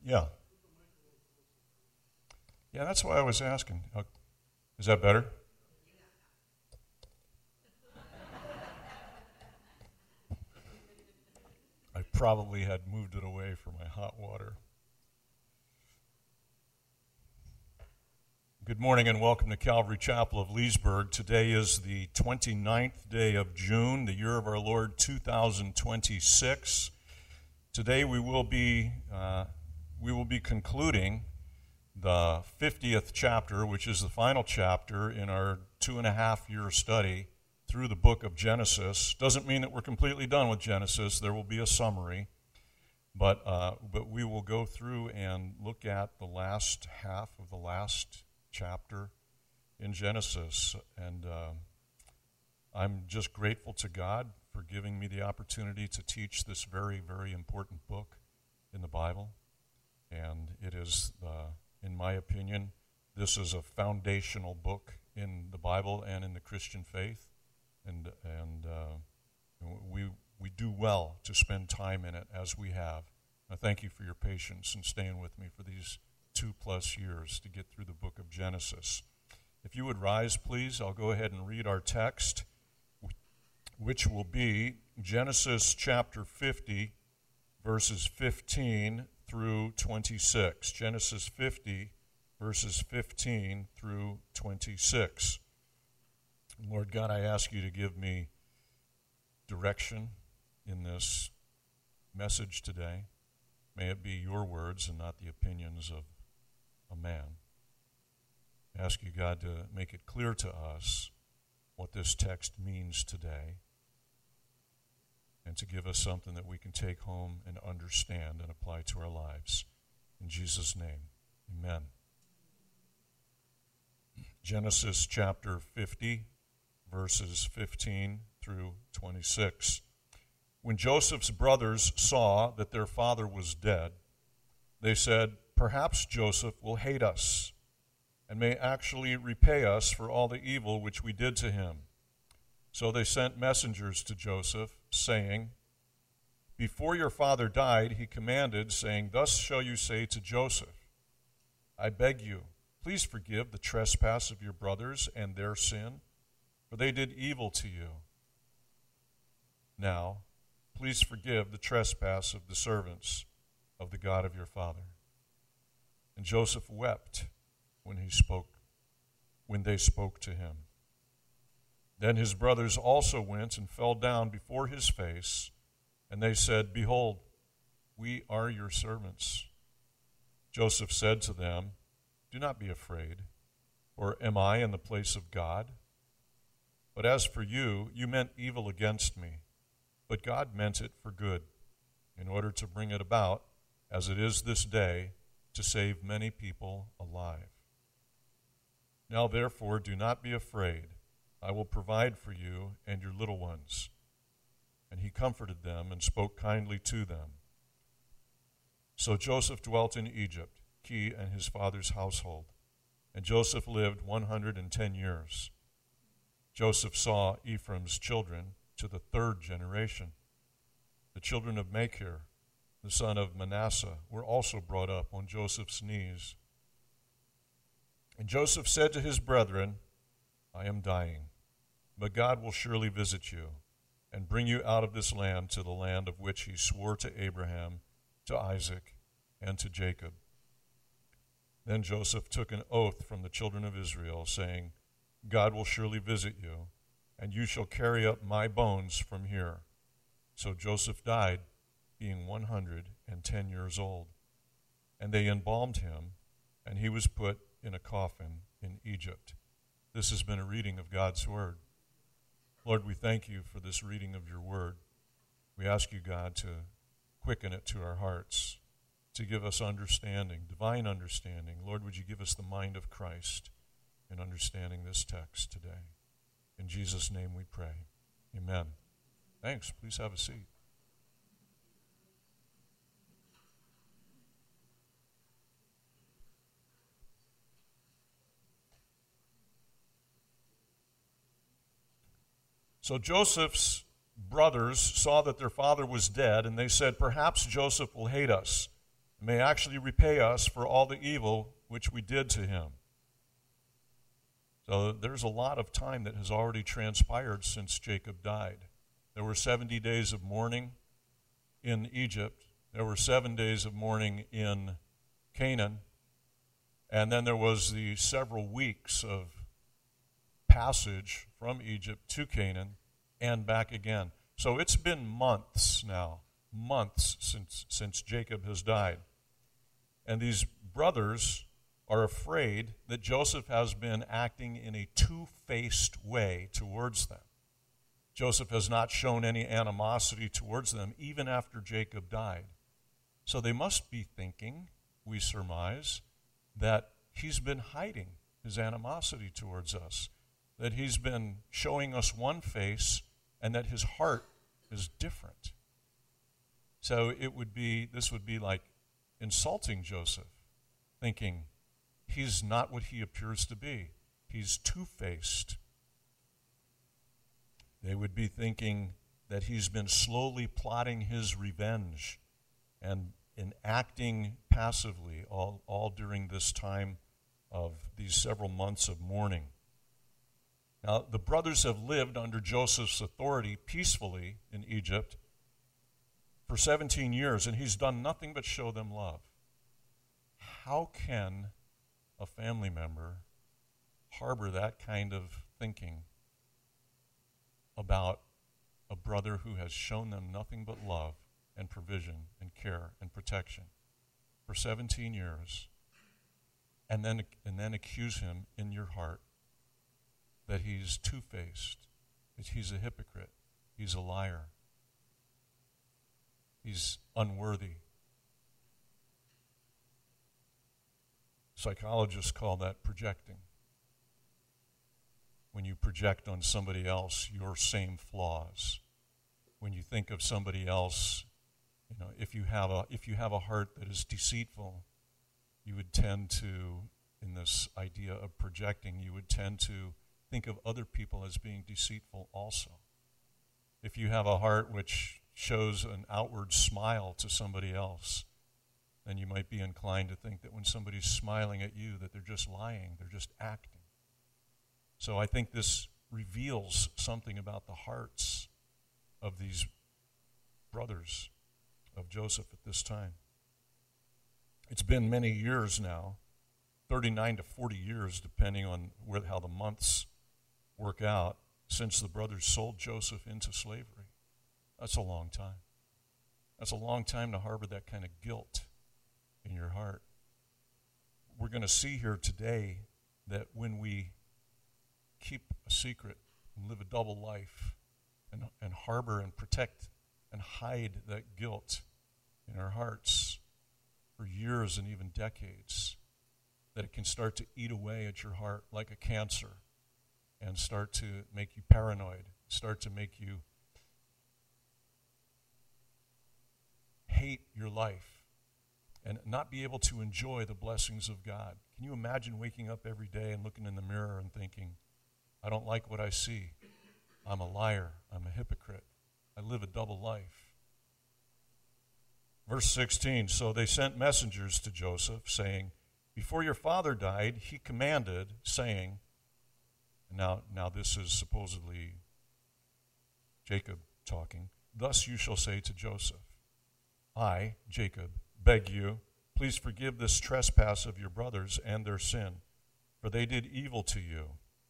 Yeah. Yeah, that's why I was asking. Is that better? I probably had moved it away for my hot water. Good morning and welcome to Calvary Chapel of Leesburg. Today is the 29th day of June, the year of our Lord 2026. Today we will be concluding the 50th chapter, which is the final chapter in our 2.5-year study through the book of Genesis. Doesn't mean that we're completely done with Genesis. There will be a summary, but we will go through and look at the last half of the last chapter in Genesis. And I'm just grateful to God for giving me the opportunity to teach this very, very important book in the Bible. And it is, in my opinion, this is a foundational book in the Bible and in the Christian faith. And we do well to spend time in it as we have. I thank you for your patience and staying with me for these 2+ years to get through the book of Genesis. If you would rise, please, I'll go ahead and read our text, which will be Genesis chapter 50, verses 15 through 26. Genesis 50, verses 15 through 26. Lord God, I ask you to give me direction in this message today. May it be your words and not the opinions of a man. I ask you, God, to make it clear to us what this text means today and to give us something that we can take home and understand and apply to our lives. In Jesus' name, amen. Genesis chapter 50, verses 15 through 26. When Joseph's brothers saw that their father was dead, they said, "Perhaps Joseph will hate us and may actually repay us for all the evil which we did to him." So they sent messengers to Joseph, saying, "Before your father died, he commanded, saying, 'Thus shall you say to Joseph, I beg you, please forgive the trespass of your brothers and their sin, for they did evil to you. Now, please forgive the trespass of the servants of the God of your father.' And Joseph wept when they spoke to him. Then his brothers also went and fell down before his face, and they said, 'Behold, we are your servants.' Joseph said to them, 'Do not be afraid, for am I in the place of God? But as for you, you meant evil against me, but God meant it for good, in order to bring it about, as it is this day, to save many people alive. Now therefore do not be afraid. I will provide for you and your little ones.' And he comforted them and spoke kindly to them. So Joseph dwelt in Egypt, he and his father's household. And Joseph lived 110 years. Joseph saw Ephraim's children to the 3rd generation. The children of Machir, the son of Manasseh, were also brought up on Joseph's knees. And Joseph said to his brethren, 'I am dying, but God will surely visit you and bring you out of this land to the land of which he swore to Abraham, to Isaac, and to Jacob.' Then Joseph took an oath from the children of Israel, saying, 'God will surely visit you, and you shall carry up my bones from here.' So Joseph died, being 110 years old. And they embalmed him, and he was put in a coffin in Egypt." This has been a reading of God's word. Lord, we thank you for this reading of your word. We ask you, God, to quicken it to our hearts, to give us understanding, divine understanding. Lord, would you give us the mind of Christ in understanding this text today? In Jesus' name we pray. Amen. Thanks. Please have a seat. So Joseph's brothers saw that their father was dead, and they said, "Perhaps Joseph will hate us may actually repay us for all the evil which we did to him. So there's a lot of time that has already transpired since Jacob died. There were 70 days of mourning in Egypt. There were 7 days of mourning in Canaan. And then there was the several weeks of passage from Egypt to Canaan and back again. So it's been months now, months since Jacob has died. And these brothers are afraid that Joseph has been acting in a two-faced way towards them. Joseph has not shown any animosity towards them even after Jacob died. So they must be thinking, we surmise, that he's been hiding his animosity towards us, that he's been showing us one face and that his heart is different. So this would be like insulting Joseph, thinking he's not what he appears to be. He's two-faced. They would be thinking that he's been slowly plotting his revenge and acting passively all during this time of these several months of mourning. Now, the brothers have lived under Joseph's authority peacefully in Egypt for 17 years, and he's done nothing but show them love. How can a family member harbor that kind of thinking about a brother who has shown them nothing but love and provision and care and protection for 17 years, and then accuse him in your heart that he's two-faced, that he's a hypocrite, he's a liar, he's unworthy? Psychologists call that projecting. When you project on somebody else your same flaws, when you think of somebody else, if you have a heart that is deceitful, you would tend to, in this idea of projecting, you would tend to think of other people as being deceitful also. If you have a heart which shows an outward smile to somebody else, then you might be inclined to think that when somebody's smiling at you that they're just lying, they're just acting. So I think this reveals something about the hearts of these brothers of Joseph at this time. It's been many years now, 39 to 40 years, depending on how the months work out, since the brothers sold Joseph into slavery. That's a long time. That's a long time to harbor that kind of guilt in your heart. We're going to see here today that when we keep a secret and live a double life and harbor and protect and hide that guilt in our hearts for years and even decades, that it can start to eat away at your heart like a cancer and start to make you paranoid, start to make you hate your life and not be able to enjoy the blessings of God. Can you imagine waking up every day and looking in the mirror and thinking, I don't like what I see. I'm a liar. I'm a hypocrite. I live a double life. Verse 16, so they sent messengers to Joseph, saying, before your father died, he commanded, saying, now this is supposedly Jacob talking, thus you shall say to Joseph, I, Jacob, beg you, please forgive this trespass of your brothers and their sin, for they did evil to you.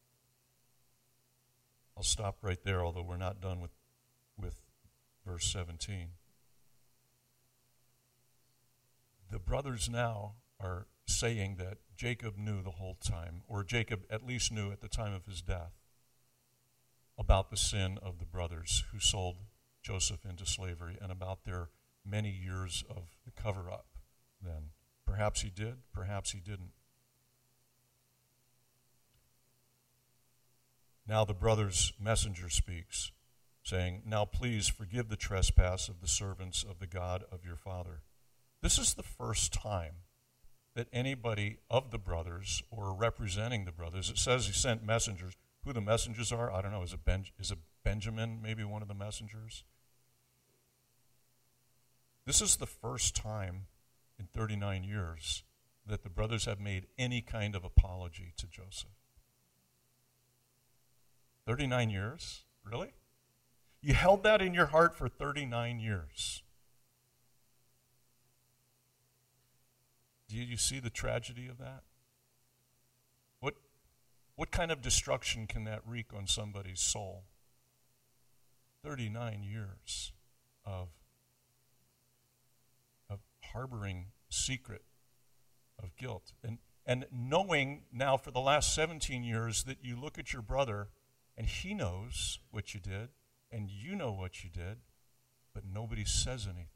I'll stop right there, although we're not done with verse 17. The brothers now are saying that Jacob knew the whole time, or Jacob at least knew at the time of his death, about the sin of the brothers who sold Joseph into slavery and about their many years of the cover-up then. Perhaps he did, perhaps he didn't. Now the brother's messenger speaks, saying, now please forgive the trespass of the servants of the God of your father. This is the first time that anybody of the brothers or representing the brothers, it says he sent messengers. Who the messengers are, I don't know. Is it Benjamin, maybe one of the messengers? This is the first time in 39 years that the brothers have made any kind of apology to Joseph. 39 years? Really? You held that in your heart for 39 years. Do you see the tragedy of that? What kind of destruction can that wreak on somebody's soul? 39 years of harboring secret of guilt. And knowing now for the last 17 years that you look at your brother and he knows what you did and you know what you did, but nobody says anything.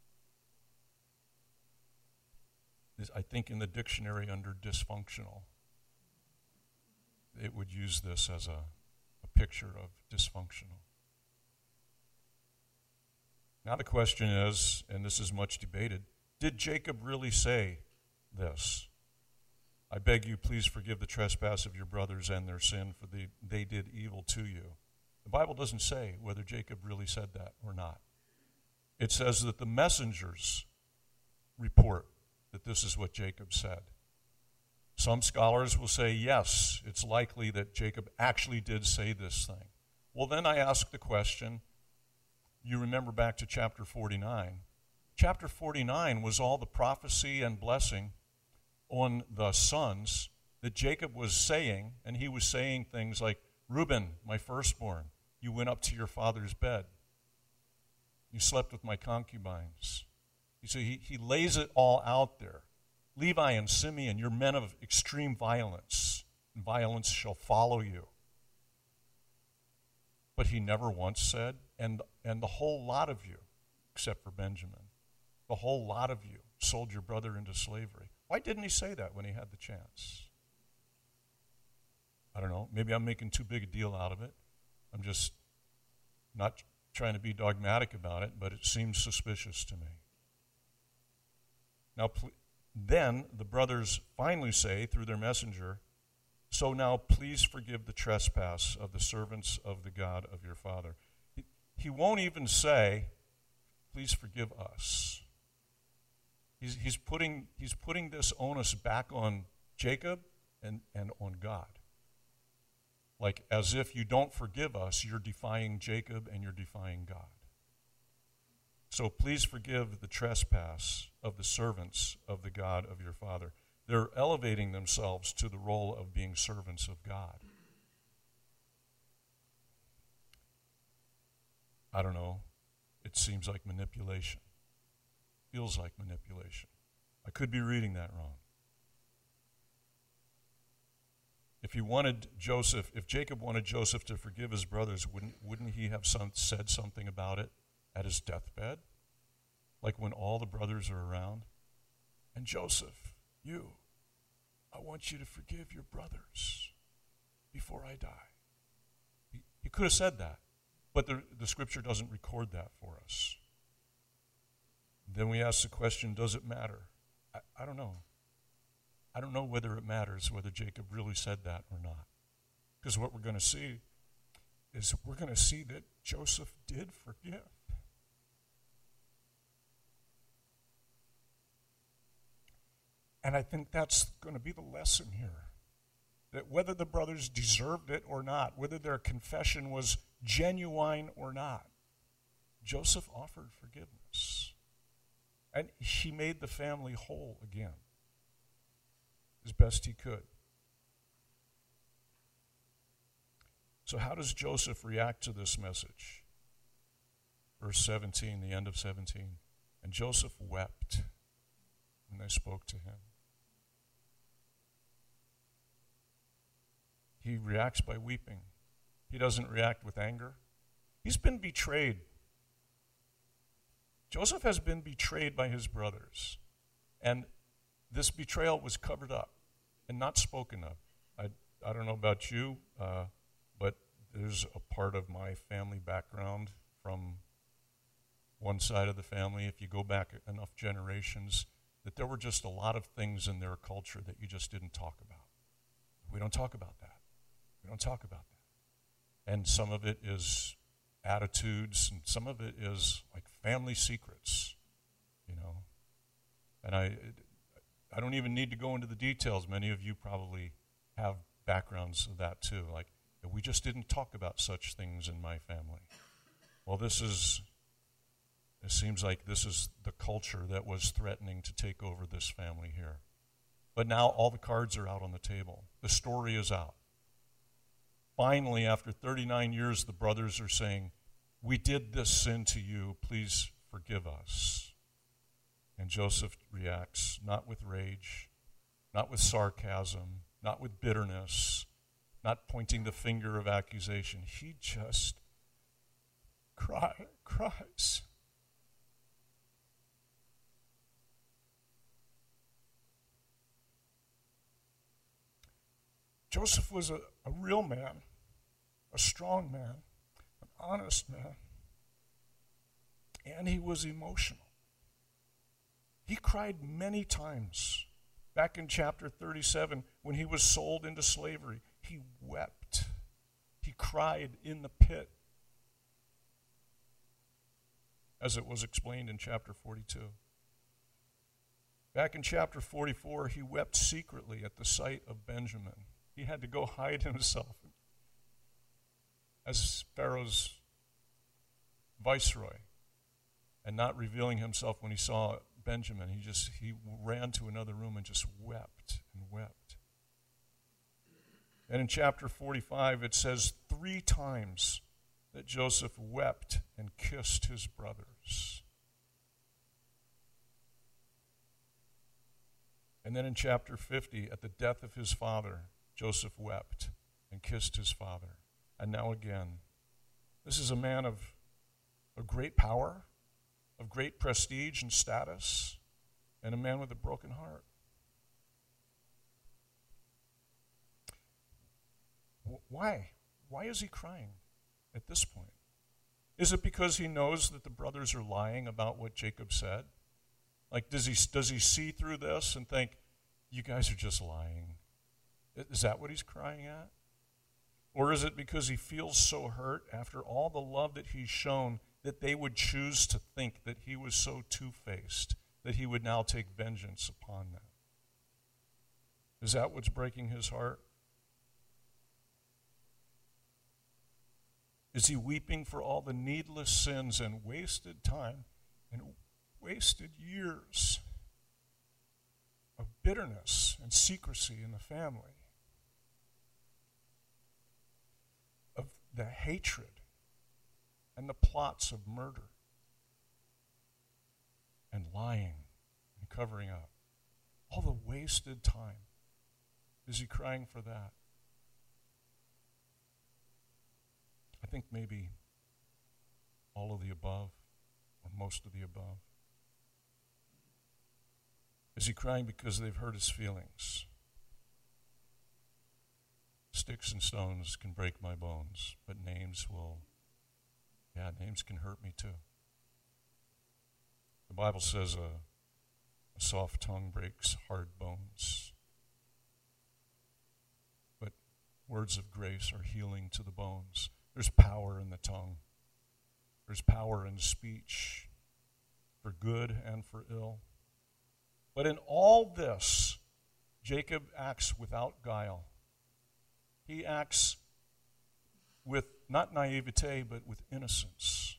I think in the dictionary under dysfunctional, it would use this as a picture of dysfunctional. Now the question is, and this is much debated, did Jacob really say this? I beg you, please forgive the trespass of your brothers and their sin, for they did evil to you. The Bible doesn't say whether Jacob really said that or not. It says that the messengers report that this is what Jacob said. Some scholars will say, yes, it's likely that Jacob actually did say this thing. Well, then I ask the question, you remember back to chapter 49. Chapter 49 was all the prophecy and blessing on the sons that Jacob was saying, and he was saying things like, Reuben, my firstborn, you went up to your father's bed. You slept with my concubines. You see, he lays it all out there. Levi and Simeon, you're men of extreme violence, and violence shall follow you. But he never once said, and the whole lot of you, except for Benjamin, the whole lot of you sold your brother into slavery. Why didn't he say that when he had the chance? I don't know. Maybe I'm making too big a deal out of it. I'm just not trying to be dogmatic about it, but it seems suspicious to me. Now, then the brothers finally say through their messenger, so now please forgive the trespass of the servants of the God of your father. He won't even say, please forgive us. He's putting this onus back on Jacob and on God. Like as if you don't forgive us, you're defying Jacob and you're defying God. So please forgive the trespass of the servants of the God of your father. They're elevating themselves to the role of being servants of God. I don't know. It seems like manipulation. Feels like manipulation. I could be reading that wrong. If Jacob wanted Joseph to forgive his brothers, wouldn't he have said something about it at his deathbed? Like when all the brothers are around? And Joseph, I want you to forgive your brothers before I die. He could have said that, but the scripture doesn't record that for us. Then we ask the question, does it matter? I don't know. I don't know whether it matters whether Jacob really said that or not. Because what we're going to see is that Joseph did forgive. And I think that's going to be the lesson here. That whether the brothers deserved it or not, whether their confession was genuine or not, Joseph offered forgiveness. And he made the family whole again, as best he could. So how does Joseph react to this message? Verse 17, the end of 17. And Joseph wept when they spoke to him. He reacts by weeping. He doesn't react with anger. He's been betrayed. Joseph has been betrayed by his brothers. And this betrayal was covered up and not spoken of. I don't know about you, but there's a part of my family background from one side of the family, if you go back enough generations, that there were just a lot of things in their culture that you just didn't talk about. We don't talk about that. We don't talk about that. And some of it is attitudes, and some of it is like family secrets, And I don't even need to go into the details. Many of you probably have backgrounds of that too. Like, we just didn't talk about such things in my family. Well, it seems like this is the culture that was threatening to take over this family here. But now all the cards are out on the table. The story is out. Finally, after 39 years, the brothers are saying, "We did this sin to you. Please forgive us." And Joseph reacts not with rage, not with sarcasm, not with bitterness, not pointing the finger of accusation. He just cries. Joseph was a real man, a strong man, an honest man, and he was emotional. He cried many times. Back in chapter 37, when he was sold into slavery, he wept. He cried in the pit, as it was explained in chapter 42. Back in chapter 44, he wept secretly at the sight of Benjamin. He had to go hide himself as Pharaoh's viceroy and not revealing himself when he saw Benjamin. He ran to another room and just wept and wept. And in chapter 45, it says 3 times that Joseph wept and kissed his brothers. And then in chapter 50, at the death of his father, Joseph wept and kissed his father. And now again, this is a man of great power, of great prestige and status, and a man with a broken heart. Why? Why is he crying at this point? Is it because he knows that the brothers are lying about what Jacob said? Like, does he see through this and think, you guys are just lying? Is that what he's crying at? Or is it because he feels so hurt after all the love that he's shown that they would choose to think that he was so two-faced that he would now take vengeance upon them? Is that what's breaking his heart? Is he weeping for all the needless sins and wasted time and wasted years of bitterness and secrecy in the family? Of the hatred and the plots of murder and lying and covering up. All the wasted time. Is he crying for that? I think maybe all of the above, or most of the above. Is he crying because they've hurt his feelings? Sticks and stones can break my bones, but names can hurt me too. The Bible says a soft tongue breaks hard bones. But words of grace are healing to the bones. There's power in the tongue. There's power in speech, for good and for ill. But in all this, Jacob acts without guile. He acts with not naivete, but with innocence.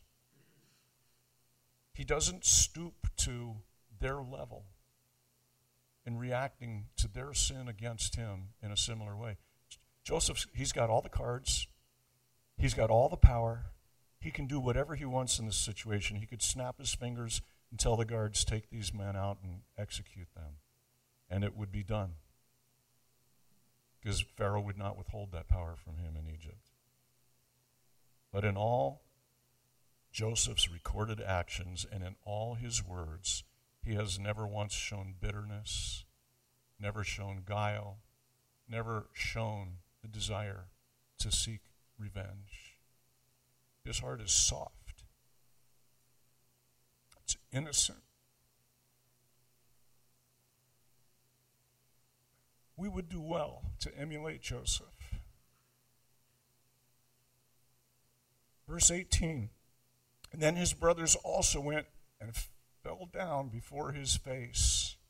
He doesn't stoop to their level in reacting to their sin against him in a similar way. Joseph, he's got all the cards. He's got all the power. He can do whatever he wants in this situation. He could snap his fingers and tell the guards, take these men out and execute them. And it would be done. Because Pharaoh would not withhold that power from him in Egypt. But in all Joseph's recorded actions and in all his words, he has never once shown bitterness, never shown guile, never shown the desire to seek revenge. His heart is soft. It's innocent. We would do well to emulate Joseph. Verse 18, and then his brothers also went and fell down before his face.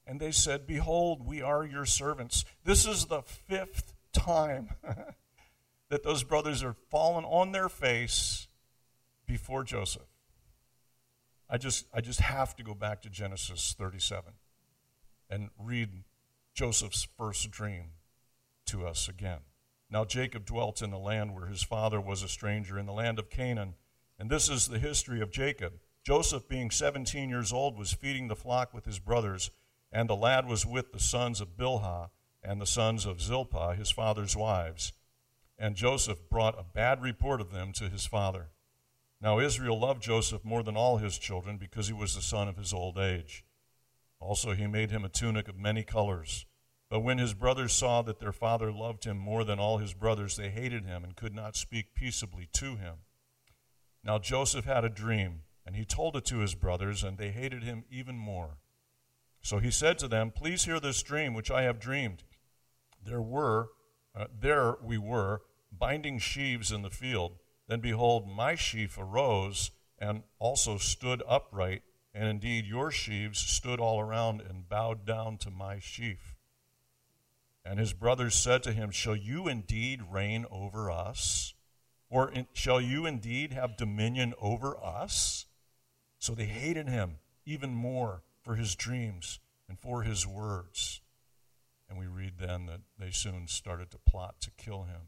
And they said, "Behold, we are your servants." This is the fifth time that those brothers are fallen on their face before Joseph. I just have to go back to Genesis 37 and read Joseph's first dream to us again. Now Jacob dwelt in the land where his father was a stranger, in the land of Canaan. And this is the history of Jacob. Joseph, being 17 years old, was feeding the flock with his brothers, and the lad was with the sons of Bilhah and the sons of Zilpah, his father's wives. And Joseph brought a bad report of them to his father. Now Israel loved Joseph more than all his children, because he was the son of his old age. Also he made him a tunic of many colors. But when his brothers saw that their father loved him more than all his brothers, they hated him and could not speak peaceably to him. Now Joseph had a dream, and he told it to his brothers, and they hated him even more. So he said to them, "Please hear this dream which I have dreamed. There we were, binding sheaves in the field. Then behold, my sheaf arose and also stood upright, and indeed your sheaves stood all around and bowed down to my sheaf." And his brothers said to him, "Shall you indeed reign over us? Or shall you indeed have dominion over us?" So they hated him even more for his dreams and for his words. And we read then that they soon started to plot to kill him.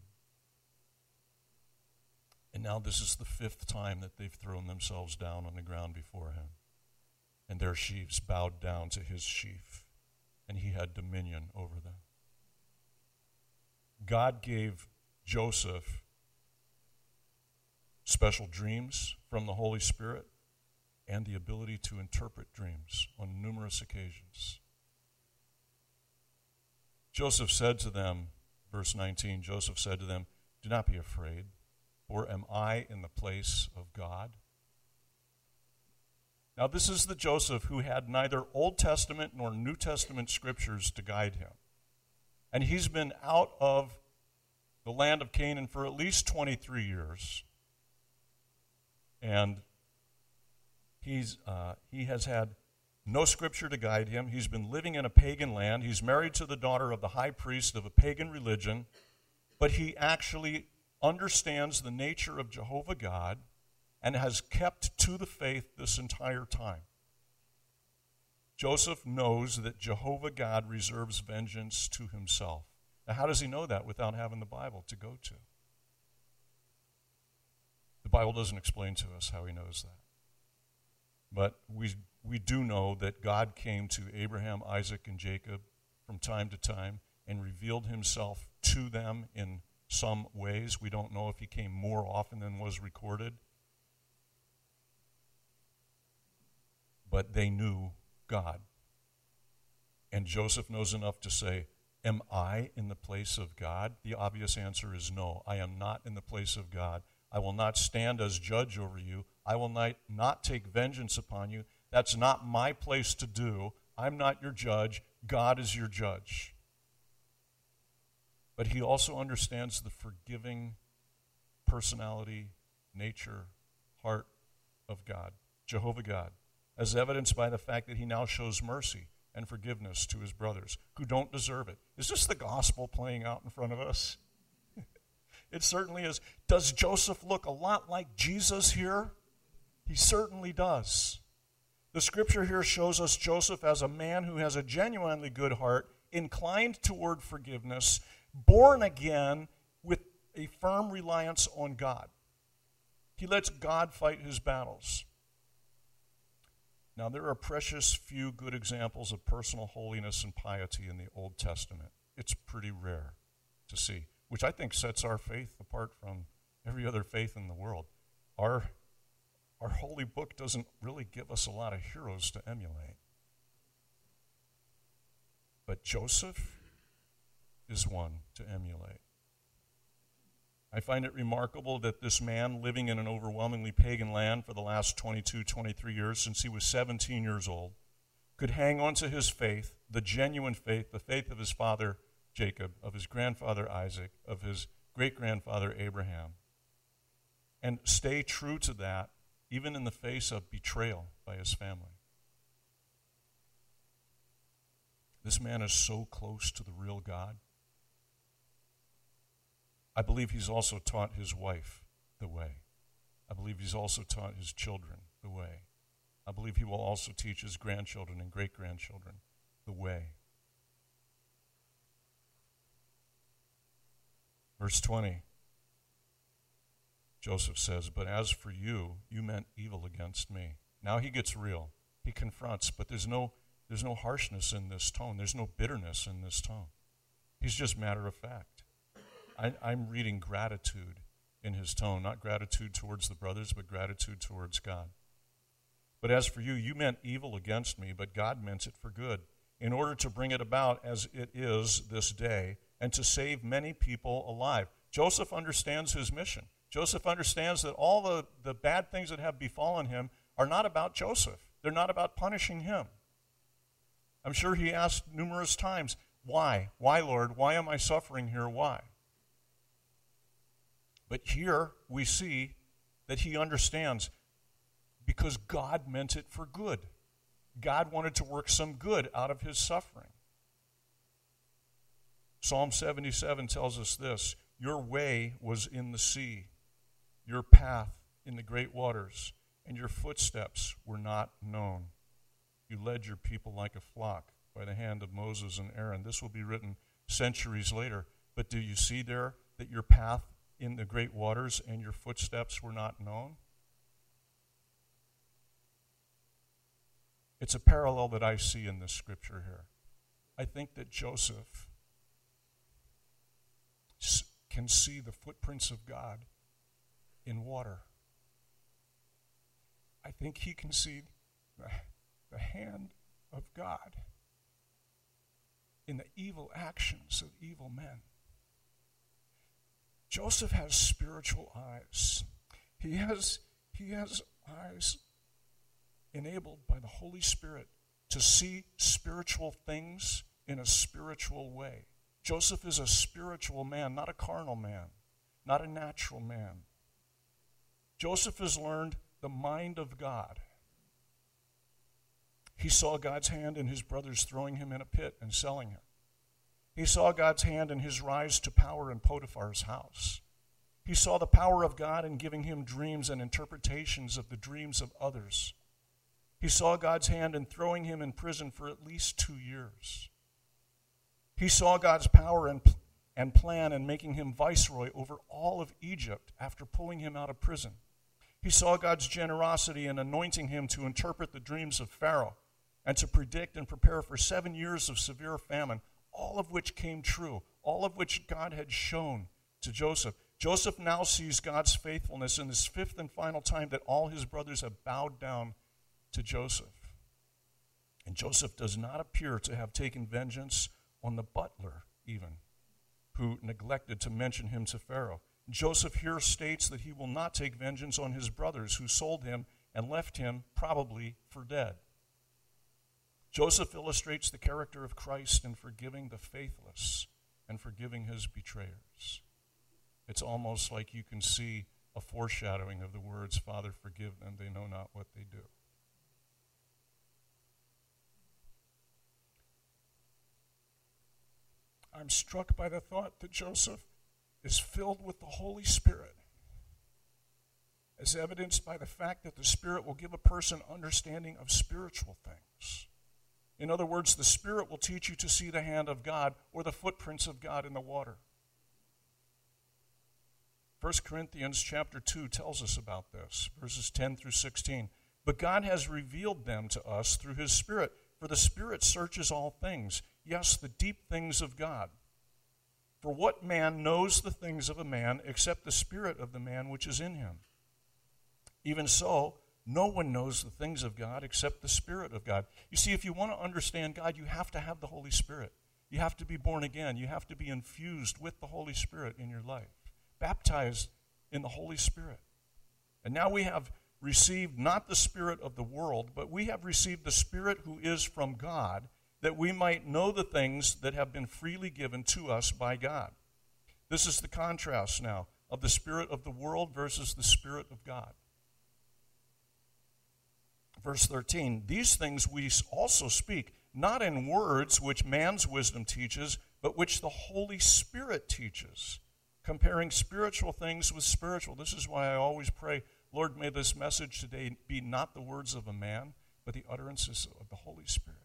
And now this is the fifth time that they've thrown themselves down on the ground before him. And their sheaves bowed down to his sheaf, and he had dominion over them. God gave Joseph special dreams from the Holy Spirit and the ability to interpret dreams on numerous occasions. Joseph said to them, verse 19, Joseph said to them, "Do not be afraid, for am I in the place of God?" Now this is the Joseph who had neither Old Testament nor New Testament scriptures to guide him. And he's been out of the land of Canaan for at least 23 years. And he has had no scripture to guide him. He's been living in a pagan land. He's married to the daughter of the high priest of a pagan religion. But he actually understands the nature of Jehovah God and has kept to the faith this entire time. Joseph knows that Jehovah God reserves vengeance to himself. Now, how does he know that without having the Bible to go to? The Bible doesn't explain to us how he knows that. But we do know that God came to Abraham, Isaac, and Jacob from time to time and revealed himself to them in some ways. We don't know if he came more often than was recorded. But they knew God. And Joseph knows enough to say, "Am I in the place of God?" The obvious answer is no. I am not in the place of God. I will not stand as judge over you. I will not take vengeance upon you. That's not my place to do. I'm not your judge. God is your judge. But he also understands the forgiving personality, nature, heart of God, Jehovah God, as evidenced by the fact that he now shows mercy and forgiveness to his brothers who don't deserve it. Is this the gospel playing out in front of us? It certainly is. Does Joseph look a lot like Jesus here? He certainly does. The scripture here shows us Joseph as a man who has a genuinely good heart, inclined toward forgiveness, born again with a firm reliance on God. He lets God fight his battles. Now, there are precious few good examples of personal holiness and piety in the Old Testament. It's pretty rare to see, which I think sets our faith apart from every other faith in the world. Our holy book doesn't really give us a lot of heroes to emulate. But Joseph is one to emulate. I find it remarkable that this man, living in an overwhelmingly pagan land for the last 22, 23 years, since he was 17 years old, could hang on to his faith, the genuine faith, the faith of his father Jacob, of his grandfather Isaac, of his great-grandfather Abraham, and stay true to that even in the face of betrayal by his family. This man is so close to the real God. I believe he's also taught his wife the way. I believe he's also taught his children the way. I believe he will also teach his grandchildren and great-grandchildren the way. Verse 20, Joseph says, "But as for you, you meant evil against me." Now he gets real. He confronts, but there's no harshness in this tone. There's no bitterness in this tone. He's just matter of fact. I'm reading gratitude in his tone, not gratitude towards the brothers, but gratitude towards God. "But as for you, you meant evil against me, but God meant it for good, in order to bring it about as it is this day, and to save many people alive." Joseph understands his mission. Joseph understands that all the bad things that have befallen him are not about Joseph. They're not about punishing him. I'm sure he asked numerous times, why? Why, Lord? Why am I suffering here? Why? But here we see that he understands because God meant it for good. God wanted to work some good out of his suffering. Psalm 77 tells us this: "Your way was in the sea, your path in the great waters, and your footsteps were not known. You led your people like a flock by the hand of Moses and Aaron." This will be written centuries later. But do you see there that your path in the great waters and your footsteps were not known? It's a parallel that I see in this scripture here. I think that Joseph can see the footprints of God in water. I think he can see the hand of God in the evil actions of evil men. Joseph has spiritual eyes. He has eyes enabled by the Holy Spirit to see spiritual things in a spiritual way. Joseph is a spiritual man, not a carnal man, not a natural man. Joseph has learned the mind of God. He saw God's hand in his brothers throwing him in a pit and selling him. He saw God's hand in his rise to power in Potiphar's house. He saw the power of God in giving him dreams and interpretations of the dreams of others. He saw God's hand in throwing him in prison for at least 2 years. He saw God's power and plan in making him viceroy over all of Egypt after pulling him out of prison. He saw God's generosity in anointing him to interpret the dreams of Pharaoh and to predict and prepare for 7 years of severe famine, all of which came true, all of which God had shown to Joseph. Joseph now sees God's faithfulness in this fifth and final time that all his brothers have bowed down to Joseph. And Joseph does not appear to have taken vengeance on the butler, even, who neglected to mention him to Pharaoh. Joseph here states that he will not take vengeance on his brothers who sold him and left him probably for dead. Joseph illustrates the character of Christ in forgiving the faithless and forgiving his betrayers. It's almost like you can see a foreshadowing of the words, "Father, forgive them, they know not what they do." I'm struck by the thought that Joseph is filled with the Holy Spirit, as evidenced by the fact that the Spirit will give a person understanding of spiritual things. In other words, the Spirit will teach you to see the hand of God or the footprints of God in the water. 1 Corinthians chapter 2 tells us about this, verses 10 through 16. "But God has revealed them to us through his Spirit, for the Spirit searches all things, yes, the deep things of God. For what man knows the things of a man except the spirit of the man which is in him? Even so, no one knows the things of God except the Spirit of God." You see, if you want to understand God, you have to have the Holy Spirit. You have to be born again. You have to be infused with the Holy Spirit in your life, baptized in the Holy Spirit. And now we have received not the spirit of the world, but we have received the Spirit who is from God, that we might know the things that have been freely given to us by God. This is the contrast now of the spirit of the world versus the Spirit of God. Verse 13, "These things we also speak, not in words which man's wisdom teaches, but which the Holy Spirit teaches, comparing spiritual things with spiritual. This is why I always pray, Lord, may this message today be not the words of a man, but the utterances of the Holy Spirit.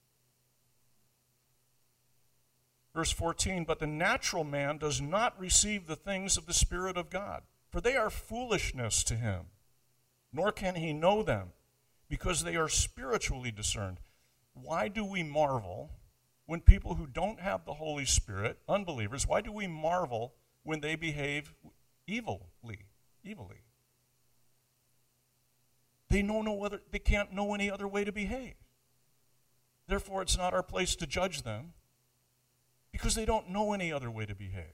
Verse 14, but the natural man does not receive the things of the Spirit of God, for they are foolishness to him, nor can he know them, because they are spiritually discerned. Why do we marvel when people who don't have the Holy Spirit, unbelievers, why do we marvel when they behave evilly? They can't know any other way to behave. Therefore, it's not our place to judge them because they don't know any other way to behave.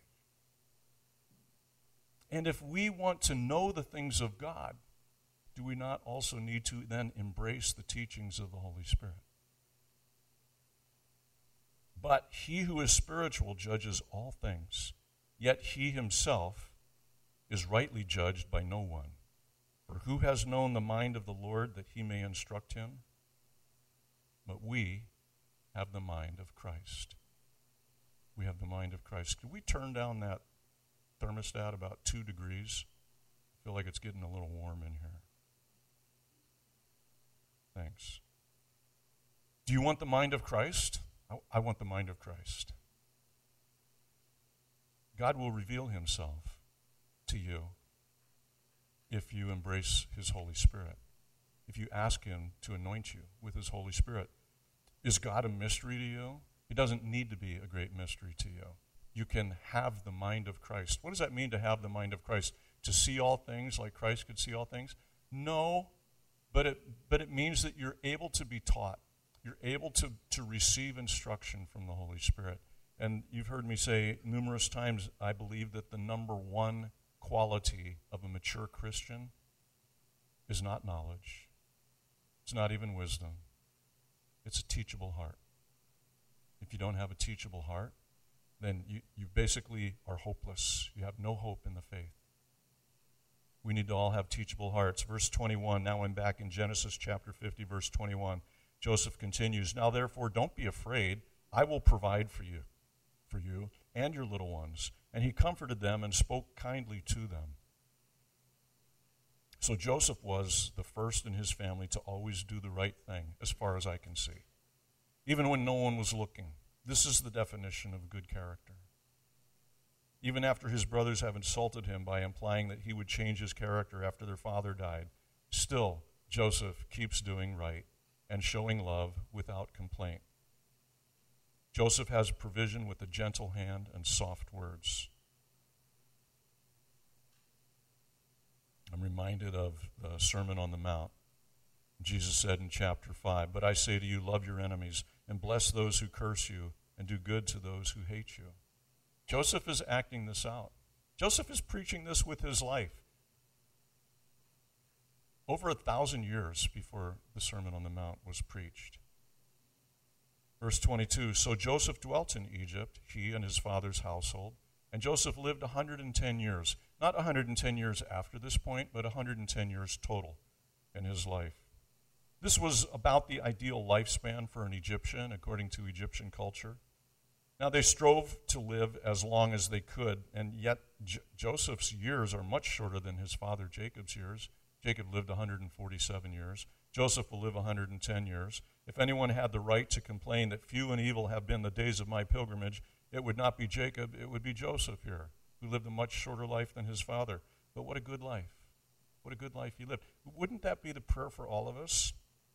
And if we want to know the things of God, do we not also need to then embrace the teachings of the Holy Spirit? But he who is spiritual judges all things, yet he himself is rightly judged by no one. For who has known the mind of the Lord that he may instruct him? But we have the mind of Christ. We have the mind of Christ. Could we turn down that thermostat about 2 degrees? I feel like it's getting a little warm in here. Thanks. Do you want the mind of Christ? I want the mind of Christ. God will reveal himself to you if you embrace his Holy Spirit, if you ask him to anoint you with his Holy Spirit. Is God a mystery to you? It doesn't need to be a great mystery to you. You can have the mind of Christ. What does that mean to have the mind of Christ? To see all things like Christ could see all things? No, but it means that you're able to be taught. You're able to receive instruction from the Holy Spirit. And you've heard me say numerous times, I believe that the number one quality of a mature Christian is not knowledge. It's not even wisdom. It's a teachable heart. If you don't have a teachable heart, then you basically are hopeless. You have no hope in the faith. We need to all have teachable hearts. Verse 21, now I'm back in Genesis chapter 50, verse 21. Joseph continues, now therefore don't be afraid. I will provide for you and your little ones. And he comforted them and spoke kindly to them. So Joseph was the first in his family to always do the right thing, as far as I can see, even when no one was looking. This is the definition of good character. Even after his brothers have insulted him by implying that he would change his character after their father died, still Joseph keeps doing right and showing love without complaint. Joseph has provision with a gentle hand and soft words. I'm reminded of the Sermon on the Mount. Jesus said in chapter 5, but I say to you, love your enemies and bless those who curse you and do good to those who hate you. Joseph is acting this out. Joseph is preaching this with his life. Over 1,000 years before the Sermon on the Mount was preached. Verse 22, so Joseph dwelt in Egypt, he and his father's household, and Joseph lived 110 years. Not 110 years after this point, but 110 years total in his life. This was about the ideal lifespan for an Egyptian, according to Egyptian culture. Now, they strove to live as long as they could, and yet Joseph's years are much shorter than his father Jacob's years. Jacob lived 147 years. Joseph will live 110 years. If anyone had the right to complain that few and evil have been the days of my pilgrimage, it would not be Jacob, it would be Joseph here, who lived a much shorter life than his father. But what a good life. What a good life he lived. Wouldn't that be the prayer for all of us?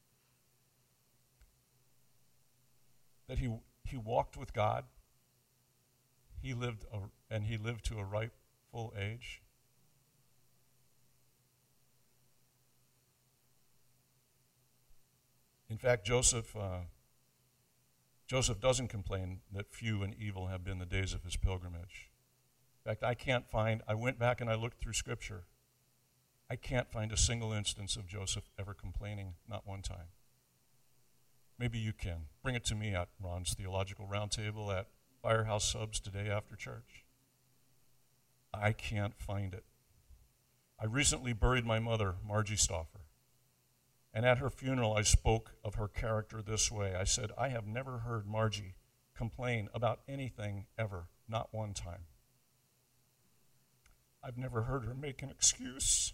That he walked with God. He lived to a rightful age. In fact, Joseph doesn't complain that few and evil have been the days of his pilgrimage. In fact, I went back and I looked through Scripture. I can't find a single instance of Joseph ever complaining, not one time. Maybe you can. Bring it to me at Ron's Theological Roundtable at Firehouse Subs today after church. I can't find it. I recently buried my mother, Margie Stauffer. And at her funeral, I spoke of her character this way. I said, I have never heard Margie complain about anything ever, not one time. I've never heard her make an excuse.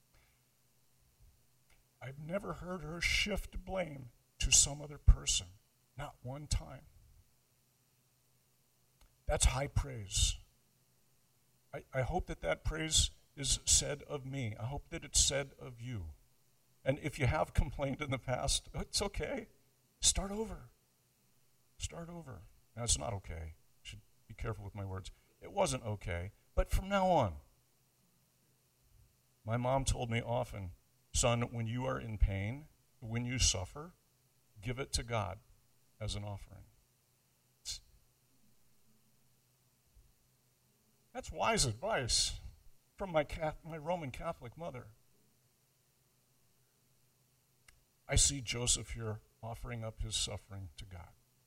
I've never heard her shift blame to some other person, not one time. That's high praise. I hope that praise is said of me. I hope that it's said of you. And if you have complained in the past, it's okay. Start over. Start over. Now, it's not okay. I should be careful with my words. It wasn't okay. But from now on, my mom told me often, son, when you are in pain, when you suffer, give it to God as an offering. That's wise advice from my Roman Catholic mother. I see Joseph here offering up his suffering to God.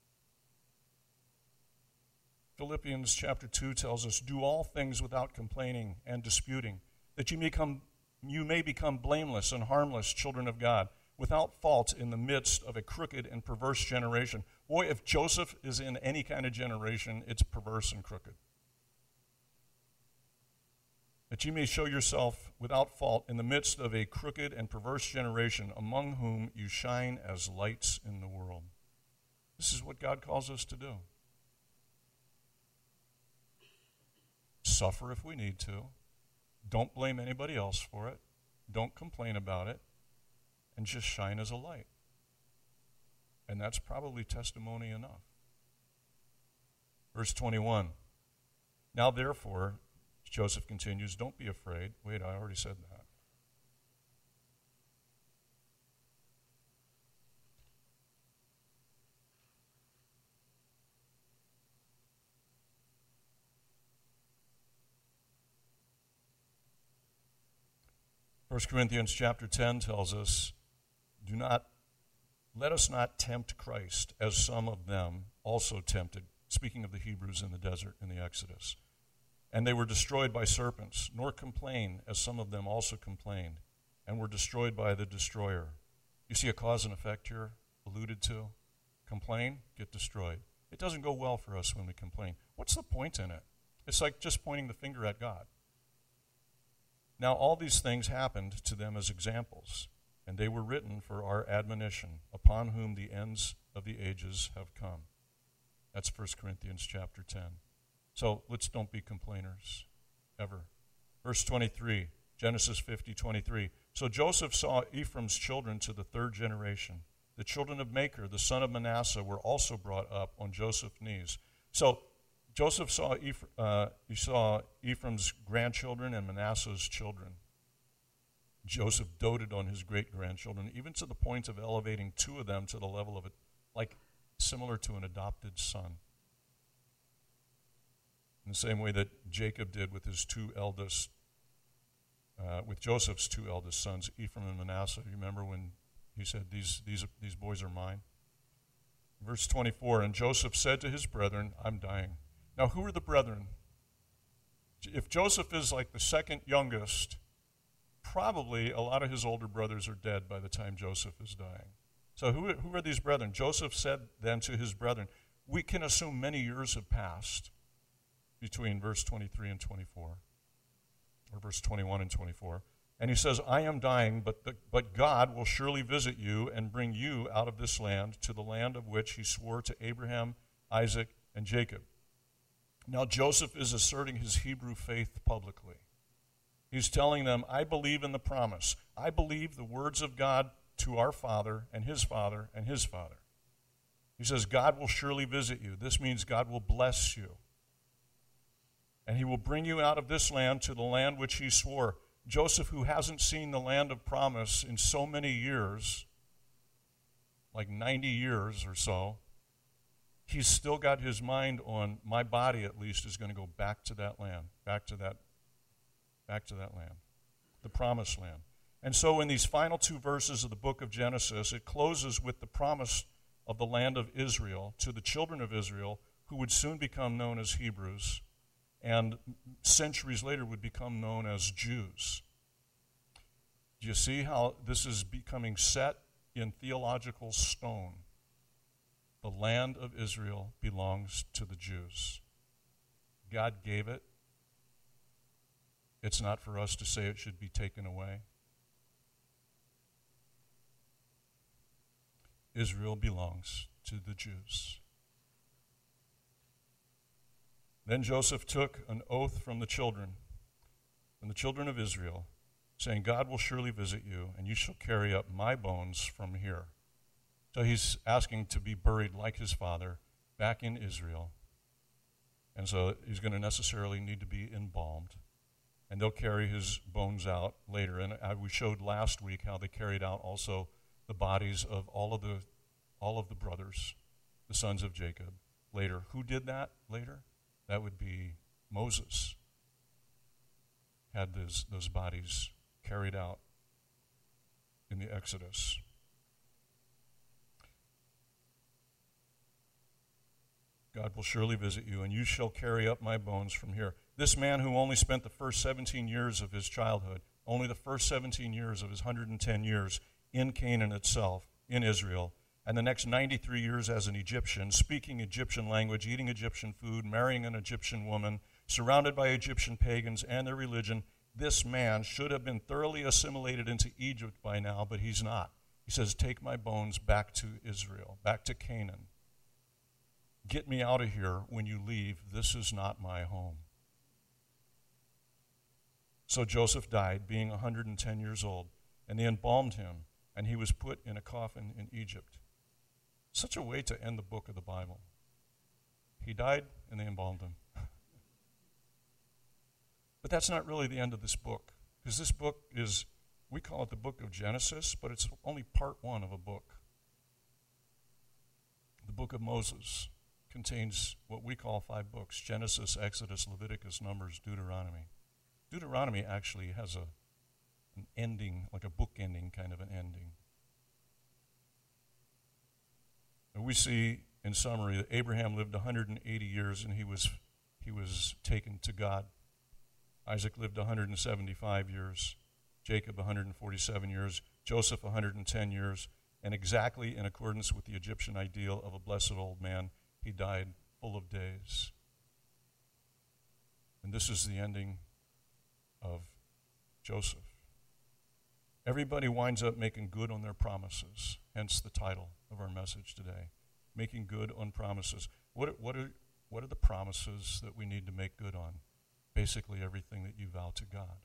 Philippians chapter 2 tells us, do all things without complaining and disputing, that you may become blameless and harmless children of God, without fault in the midst of a crooked and perverse generation. Boy, if Joseph is in any kind of generation, it's perverse and crooked. That you may show yourself without fault in the midst of a crooked and perverse generation, among whom you shine as lights in the world. This is what God calls us to do. Suffer if we need to. Don't blame anybody else for it. Don't complain about it. And just shine as a light. And that's probably testimony enough. Verse 21. Now therefore, Joseph continues, don't be afraid. Wait, I already said that. First Corinthians chapter 10 tells us, let us not tempt Christ, as some of them also tempted, speaking of the Hebrews in the desert in the Exodus. And they were destroyed by serpents, nor complain, as some of them also complained, and were destroyed by the destroyer. You see a cause and effect here alluded to? Complain, get destroyed. It doesn't go well for us when we complain. What's the point in it? It's like just pointing the finger at God. Now all these things happened to them as examples, and they were written for our admonition, upon whom the ends of the ages have come. That's 1 Corinthians chapter 10. So let's don't be complainers, ever. Verse 23, Genesis 50:23. So Joseph saw Ephraim's children to the third generation. The children of Machir, the son of Manasseh, were also brought up on Joseph's knees. So Joseph saw Ephraim's grandchildren and Manasseh's children. Joseph doted on his great-grandchildren, even to the point of elevating two of them to the level of similar to an adopted son. In the same way that Jacob did with his with Joseph's two eldest sons, Ephraim and Manasseh. You remember when he said, these boys are mine? Verse 24, and Joseph said to his brethren, I'm dying. Now, who are the brethren? If Joseph is like the second youngest, probably a lot of his older brothers are dead by the time Joseph is dying. So who are these brethren? Joseph said then to his brethren, we can assume many years have passed between verse 23 and 24, or verse 21 and 24. And he says, I am dying, but God will surely visit you and bring you out of this land to the land of which he swore to Abraham, Isaac, and Jacob. Now Joseph is asserting his Hebrew faith publicly. He's telling them, I believe in the promise. I believe the words of God to our father and his father and his father. He says, God will surely visit you. This means God will bless you. And he will bring you out of this land to the land which he swore. Joseph, who hasn't seen the land of promise in so many years, like 90 years or so, he's still got his mind on, my body at least is going to go back to that land, back to that land, the promised land. And so in these final two verses of the book of Genesis, it closes with the promise of the land of Israel to the children of Israel, who would soon become known as Hebrews, and centuries later would become known as Jews. Do you see how this is becoming set in theological stone, the land of Israel belongs to the Jews. God gave it. It's not for us to say it should be taken away. Israel belongs to the Jews. Then Joseph took an oath from the children of Israel, saying, God will surely visit you, and you shall carry up my bones from here. So he's asking to be buried like his father back in Israel. And so he's going to necessarily need to be embalmed. And they'll carry his bones out later. And we showed last week how they carried out also the bodies of all of the brothers, the sons of Jacob, later. Who did that later? That would be Moses. Had those bodies carried out in the Exodus. God will surely visit you, and you shall carry up my bones from here. This man who only spent the first 17 years of his childhood, only the first 17 years of his 110 years in Canaan itself, in Israel, and the next 93 years as an Egyptian, speaking Egyptian language, eating Egyptian food, marrying an Egyptian woman, surrounded by Egyptian pagans and their religion, this man should have been thoroughly assimilated into Egypt by now, but he's not. He says, take my bones back to Israel, back to Canaan. Get me out of here when you leave. This is not my home. So Joseph died, being 110 years old, and they embalmed him, and he was put in a coffin in Egypt. Such a way to end the book of the Bible. He died, and they embalmed him. But that's not really the end of this book, because this book is, we call it the book of Genesis, but it's only part one of a book. The book of Moses contains what we call 5 books: Genesis, Exodus, Leviticus, Numbers, Deuteronomy. Deuteronomy actually has an ending, like a book ending kind of an ending. And we see, in summary, that Abraham lived 180 years and he was taken to God. Isaac lived 175 years, Jacob 147 years, Joseph 110 years, and exactly in accordance with the Egyptian ideal of a blessed old man, he died full of days. And this is the ending of Joseph. Everybody winds up making good on their promises, hence the title of our message today, Making Good on Promises. What are the promises that we need to make good on? Basically everything that you vow to God.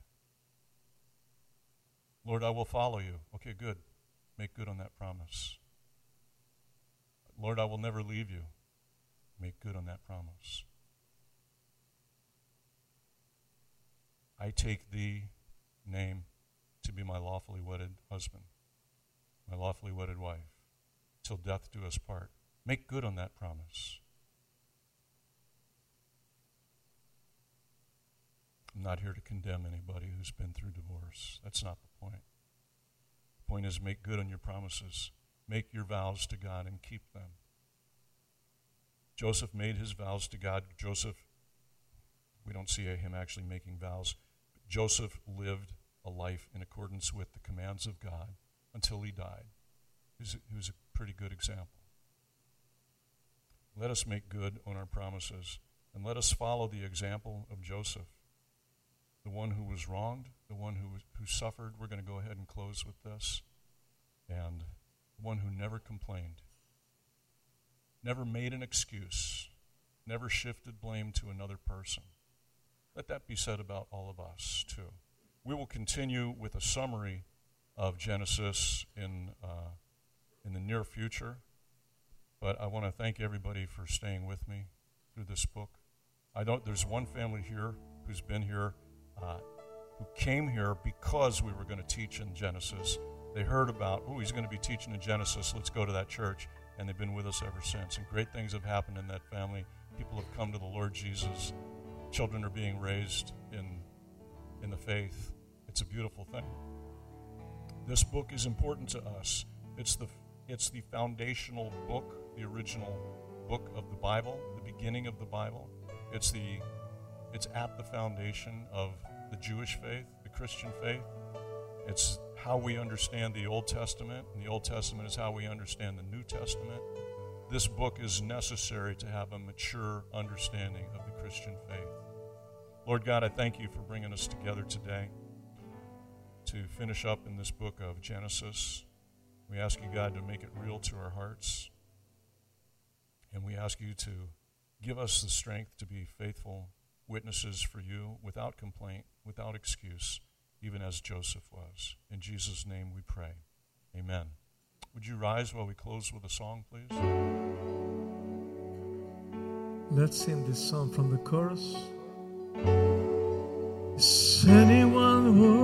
Lord, I will follow you. Okay, good. Make good on that promise. Lord, I will never leave you. Make good on that promise. I take thee, name, to be my lawfully wedded husband, my lawfully wedded wife, till death do us part. Make good on that promise. I'm not here to condemn anybody who's been through divorce. That's not the point. The point is, make good on your promises. Make your vows to God and keep them. Joseph made his vows to God. Joseph, we don't see him actually making vows. Joseph lived a life in accordance with the commands of God until he died. He was a pretty good example. Let us make good on our promises, and let us follow the example of Joseph, the one who was wronged, the one who suffered. We're going to go ahead and close with this. And the one who never complained, never made an excuse, never shifted blame to another person. Let that be said about all of us, too. We will continue with a summary of Genesis in the near future, but I want to thank everybody for staying with me through this book. There's one family here who's been here, who came here because we were going to teach in Genesis. They heard about, he's going to be teaching in Genesis, let's go to that church, and they've been with us ever since. And great things have happened in that family. People have come to the Lord Jesus. Children are being raised in the faith. It's a beautiful thing. This book is important to us. It's the foundational book, the original book of the Bible, the beginning of the Bible. It's at the foundation of the Jewish faith, the Christian faith. It's how we understand the Old Testament, and the Old Testament is how we understand the New Testament. This book is necessary to have a mature understanding of the Christian faith. Lord God, I thank you for bringing us together today to finish up in this book of Genesis. We ask you, God, to make it real to our hearts. And we ask you to give us the strength to be faithful witnesses for you without complaint, without excuse, even as Joseph was. In Jesus' name we pray. Amen. Would you rise while we close with a song, please? Let's sing this song from the chorus. Is anyone who